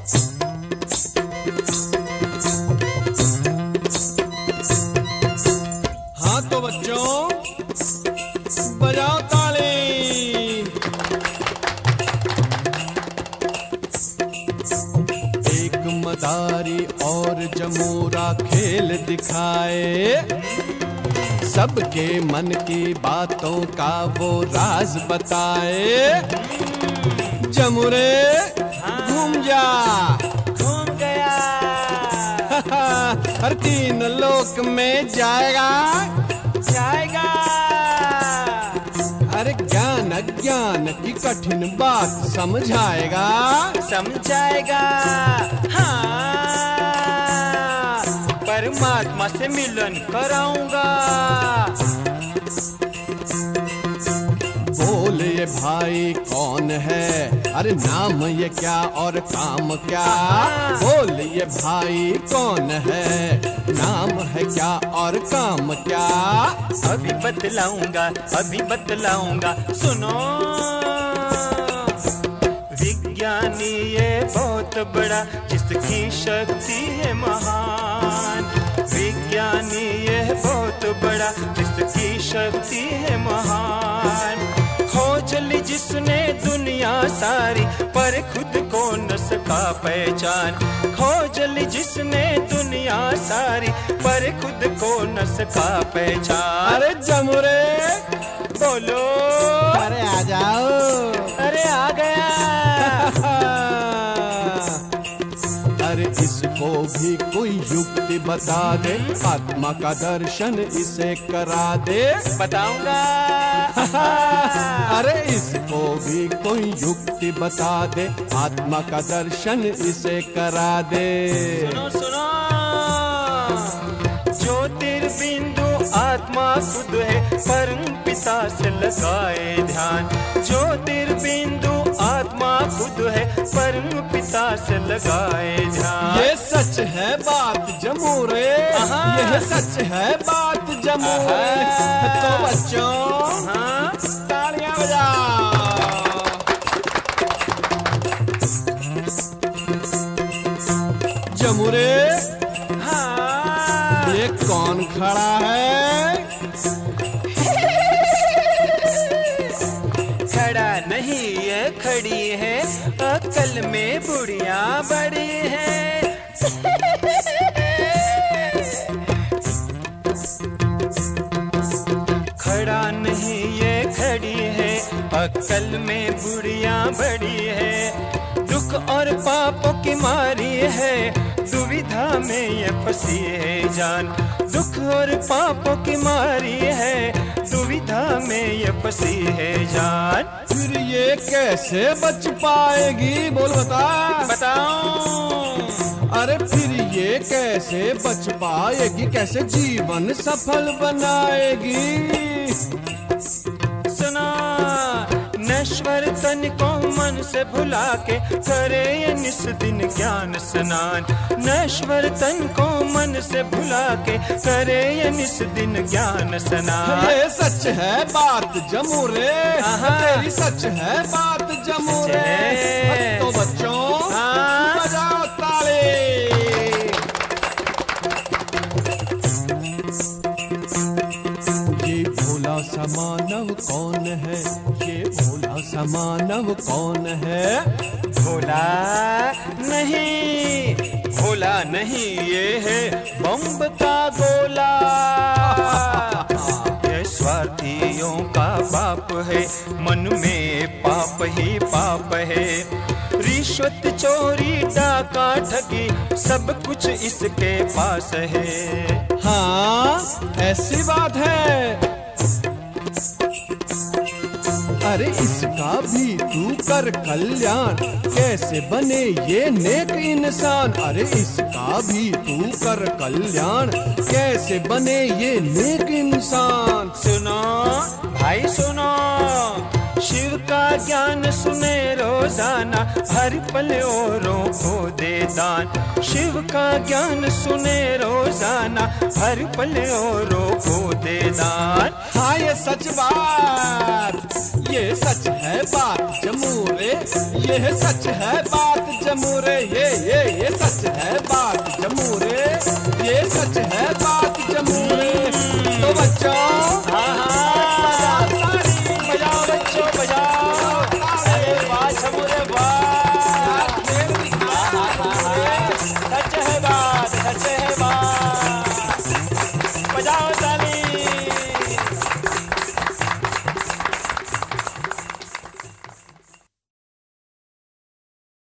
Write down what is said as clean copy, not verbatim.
हाँ तो बच्चों बजाओ ताली। एक मदारी और जमूरा खेल दिखाए, सबके मन की बातों का वो राज बताए। जमुरे घूम जा। घूम गया। हर 3 लोक में जाएगा। जाएगा। अरे ज्ञान अज्ञान की कठिन बात समझाएगा। समझाएगा। हाँ, परमात्मा से मिलन कराऊंगा। बोल ये भाई कौन है, अरे नाम ये क्या और काम क्या। बोल ये भाई कौन है, नाम है क्या और काम क्या। अभी बतलाऊंगा, अभी बतलाऊंगा, सुनो। विज्ञानी ये बहुत बड़ा, जिसकी शक्ति है महान। विज्ञानी ये बहुत बड़ा, जिसकी शक्ति है महान। खोज ली जिसने दुनिया सारी, पर खुद को न सका पहचान। खोज ली जिसने दुनिया सारी, पर खुद को न सका पहचान। अरे जमुरे बोलो। अरे आ जाओ। अरे आ गया। अरे इसको भी कोई युक्ति बता दे, आत्मा का दर्शन इसे करा दे। बताऊंगा। अरे इसको भी कोई युक्ति बता दे, आत्मा का दर्शन इसे करा दे। सुनो सुनो। ज्योतिर्बिंदु आत्मा खुद है, परम पिता से लगाए ध्यान। ज्योतिर्बिंदु आत्मा खुद है, परम पिता से लगाए ध्यान। ये सच है बात जमूरे, यह सच है बात जमूरे। तो बच्चों तालियां बजाओ। जमूरे ये कौन खड़ा है। खड़ा नहीं ये खड़ी है, अकल में बुढ़िया बड़ी है। खड़ा नहीं ये खड़ी है, अकल में बुढ़िया बड़ी है। दुख और पापों की मारी है, दुविधा में ये फंसी है जान। दुख और पापों की मारी है, दुविधा में ये फंसी है जान। फिर ये कैसे बच पाएगी, बोल बता। बताओ। अरे फिर ये कैसे बच पाएगी, कैसे जीवन सफल बनाएगी। सुना। नश्वर तन को मन से भुला के, करे ये निस दिन ज्ञान स्नान। नश्वर तन को मन से भुला के, करे ये निस दिन ज्ञान स्नान। ये सच है बात जमूरे, तेरी सच है बात जमूरे। तो बच्चों बजाओ ताली। ये भोला सा मानव कौन है, ये भोला सा मानव कौन है। भोला नहीं, भोला नहीं, ये है बम्ब का गोला। ये स्वार्थियों का बाप है, मन में पाप ही पाप है। रिश्वत चोरी डाका ठगी, सब कुछ इसके पास है। हाँ ऐसी बात है। अरे इसका भी तू कर कल्याण, कैसे बने ये नेक इंसान। अरे इसका भी तू कर कल्याण, कैसे बने ये नेक इंसान। सुनो भाई सुनो, शिव का ज्ञान सुने रोजाना, हर पल औरों को दे दान। शिव का ज्ञान सुने रोजाना, हर पल औरों को दे दान। हाँ ये सच बात, ये सच है बात जमूरे, ये सच है बात जमूरे। जमूरे, ये सच है बात जमूरे।